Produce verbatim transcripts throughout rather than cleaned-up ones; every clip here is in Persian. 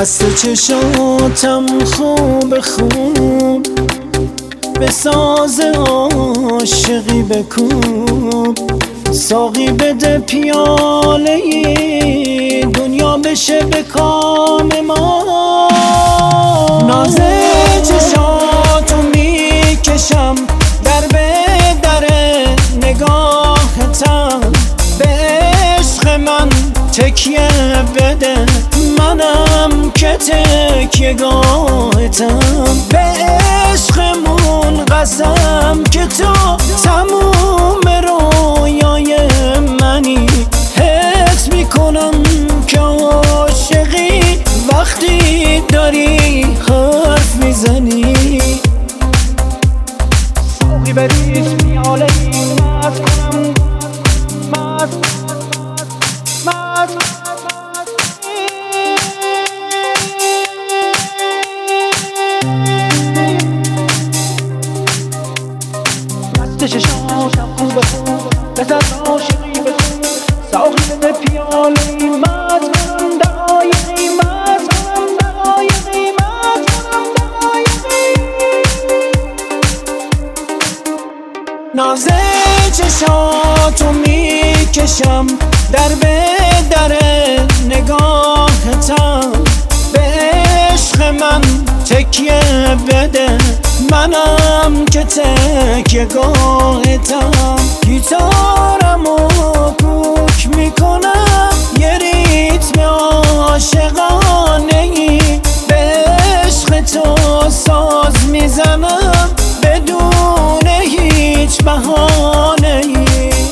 دست چشاتم خوب خوب به ساز عاشقی بکوب، ساقی بده پیاله دنیا بشه به کام ما. ناز چشاتو میکشم در به در نگاهتم، به عشق من تکیه بده منم که تکیه گاهتم، به عشقمون قسم که تو تموم رویای منی. حس میکنم که عاشقی وقتی داری حرف میزنی. ساقی بریز پیاله مست کنم، مست مست چشاتم خوب خوب به ساز عاشقی بکوب، ساقی بده پیاله مست کنم، دقایقی مست کنم، دقایقی مست کنم، دقایقی. ناز چشاتو میکشم در به در نگاهتم، به عشق من تکیه بده منم که تکیه گاهتم. گیتارمو کوک میکنم یه ریتم عاشقانه ای، به عشق تو ساز میزنم بدون هیچ بهانه ای.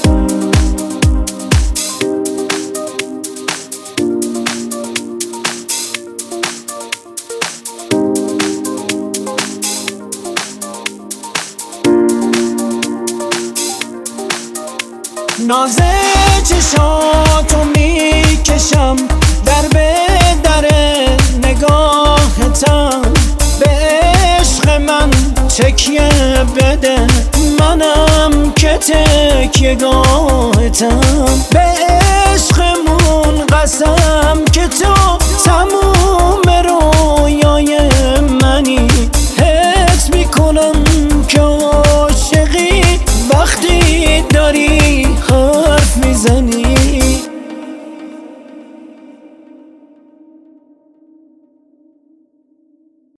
ناز چشاتو میکشم در به در نگاهتم، به عشق من تکیه بده منم که تکیه گاهتم، به عشقمون قسم